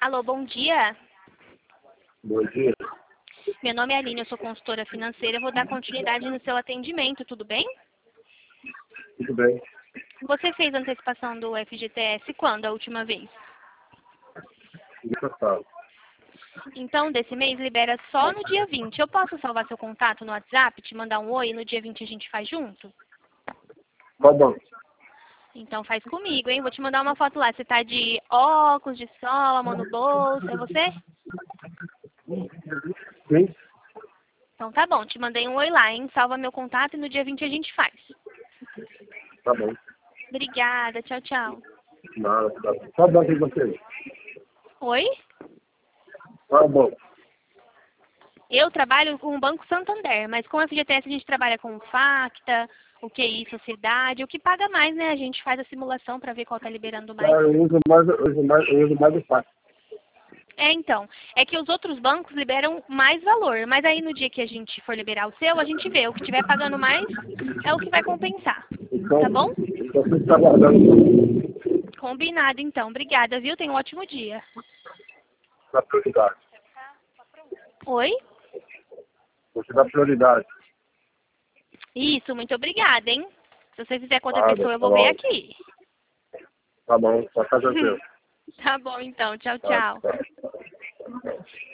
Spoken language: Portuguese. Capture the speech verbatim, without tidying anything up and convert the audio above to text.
Alô, bom dia. Bom dia. Meu nome é Aline, eu sou consultora financeira. Eu vou dar continuidade no seu atendimento, tudo bem? Tudo bem? Você fez a antecipação do F G T S quando, a última vez? Dia passado. Então, desse mês, libera só no dia vinte. Eu posso salvar seu contato no WhatsApp, te mandar um oi e no dia vinte a gente faz junto? Qual banco? Então faz comigo, hein? Vou te mandar uma foto lá. Você tá de óculos, de sol, a mão no bolso, é você? Sim? Então tá bom, te mandei um oi lá, hein? Salva meu contato e no dia vinte a gente faz. Tá bom. Obrigada, tchau, tchau. Nada, tá bom. Qual banco é você? Oi? Qual banco? Eu trabalho com o Banco Santander, mas com a F G T S a gente trabalha com o Facta, o Q I Sociedade, o que paga mais, né? A gente faz a simulação para ver qual tá liberando Ah, mais. eu uso mais, eu uso mais, eu uso mais o Pix. É, então, é que os outros bancos liberam mais valor, mas aí no dia que a gente for liberar o seu, a gente vê, o que estiver pagando mais é o que vai compensar, Então, tá bom? então você está guardando Combinado, então. Obrigada, viu? Tenha um ótimo dia. na prioridade. Oi? Você dá prioridade. Isso, muito obrigada, hein? Se você fizer com outra Nada, pessoa, eu tá vou ver bom. aqui. Tá bom, sua casa é seu. Tá bom, então. Tchau, Tá, tchau. tá.